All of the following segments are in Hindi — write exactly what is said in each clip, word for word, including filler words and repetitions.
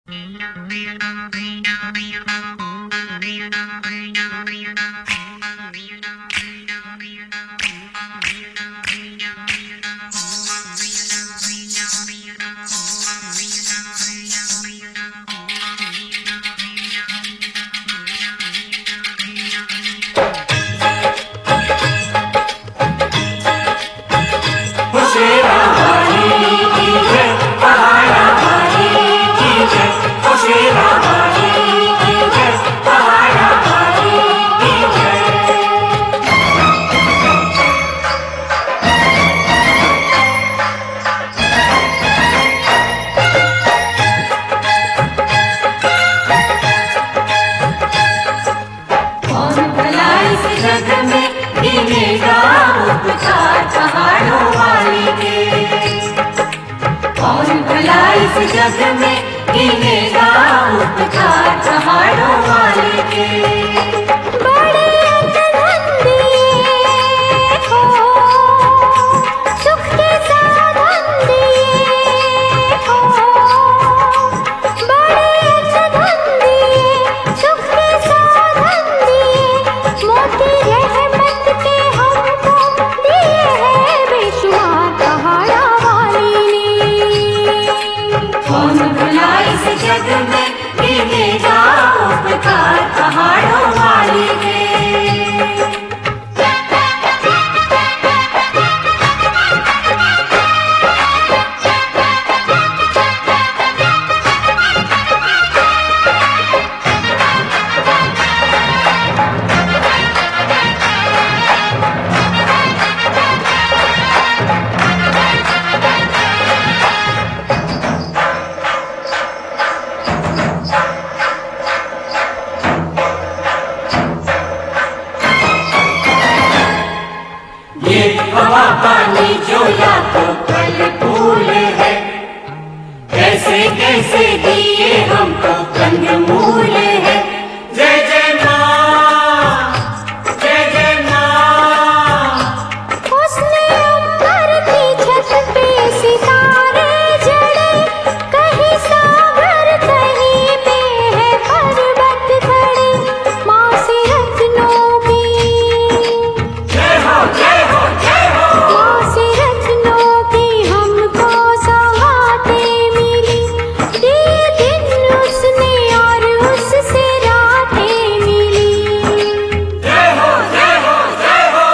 जग में गिनेगा उपकार पहाड़ों वाले के। बड़े अनधन दिए हो, सुख के साधन दिए हो। बड़े अनधन दिए, सुख के साधन दिए। मोती रहमत के हमको दिए हैं बेशुमार पहाड़ा वाली ने। कौन भला इस जग में गिनेगा उपकार पहाड़ों वाली के। हवा पानी जो लाखों फल फूल है, कैसे कैसे दिए हमको कंदमूल है। जय जय माँ, जय जय माँ। उसने अंबर की छत पे सितारे जड़े, कहीं सागर कहीं पे है पर्वत खड़े। माँ से रत्नों की जय हो जय हो जय हो। माँ से रत्नों की हमको सौगातें मिली, दिए दिन उसने और उससे रातें मिली। जय हो जय हो जय हो।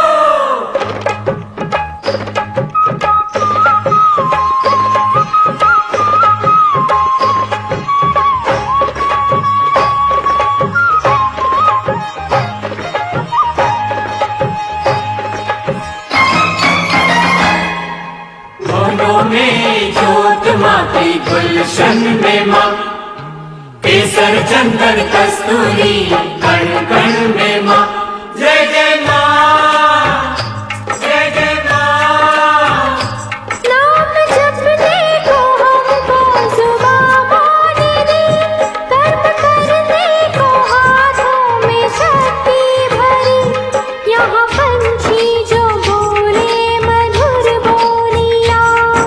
मोहनों में जोत माँ की गुलशन में माँ, केसर चंदन कस्तूरी कण कण में माँ। जय जय माँ, जय जय माँ। नाम जपने को हमको जुबां माने दी, कर्म करने को हाथों में शक्ति भरी। यहाँ पंछी जो बोले मधुर बोलियाँ,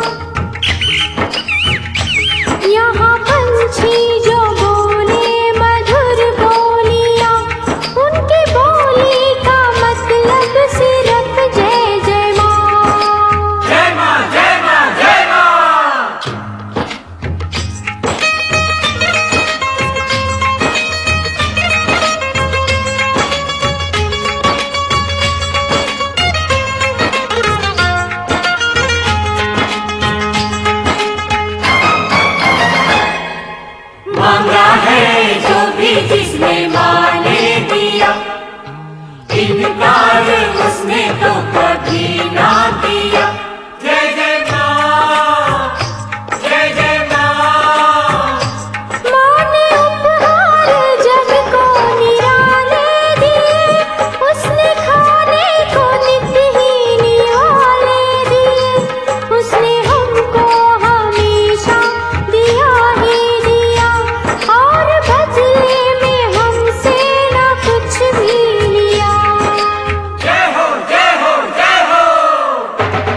यहाँ पंछी जो बोले मधुर बोलियाँ, उनकी बोली का मतलब सिर्फ जय जय माँ। जय माँ जय माँ जय माँ। मांगा है जो भी जिसने माँ ने दिया, इनकार उसने तो कभी ना किया। जय जय माँ, जय जय माँ। माँ ने उपहार जग को निराले दिए, उसने खाने को नित्य ही निवाले दिए। उसने हमको हमेशा दिया ही दिया, और बदले में हमसे ना कुछ भी लिया। जय हो जय हो जय हो।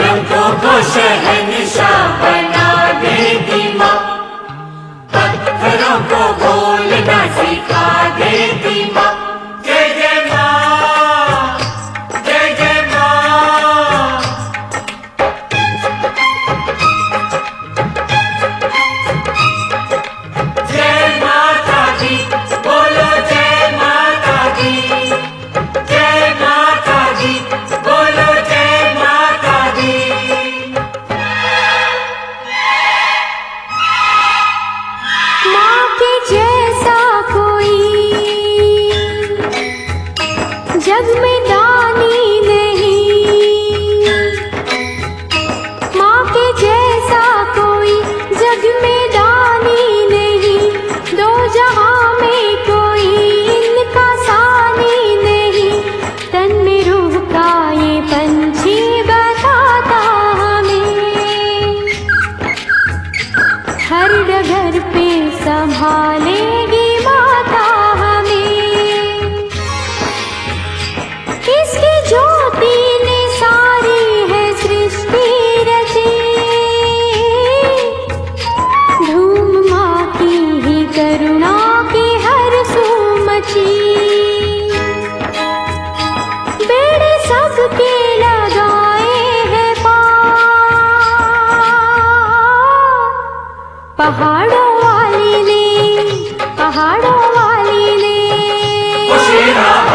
लोगों को शहंशाह बना देती माँ, पत्थरों को बोलना सिखा देती माँ। जय जय माँ, जय जय माँ। जय माता दी, बोलो जय माता दी, जय माता दी, बोलो जय माता दी। माँ के जैसा कोई जग में दानी नहीं, माँ के जैसा कोई जग में दानी नहीं, दो जहां में कोई इनका सानी नहीं। तन में रूह का ये पंछी बताता हमें, हर डगर पे संभालेगी माता हमें। इसकी ज्योति ने सारी है सृष्टि रची, धूम माँ की ही करुणा की हर सुमची। बेड़े सबके लगाए हैं पार, पहाड़ों वाली ने, पहाड़ों वाली ने। ओ शेरा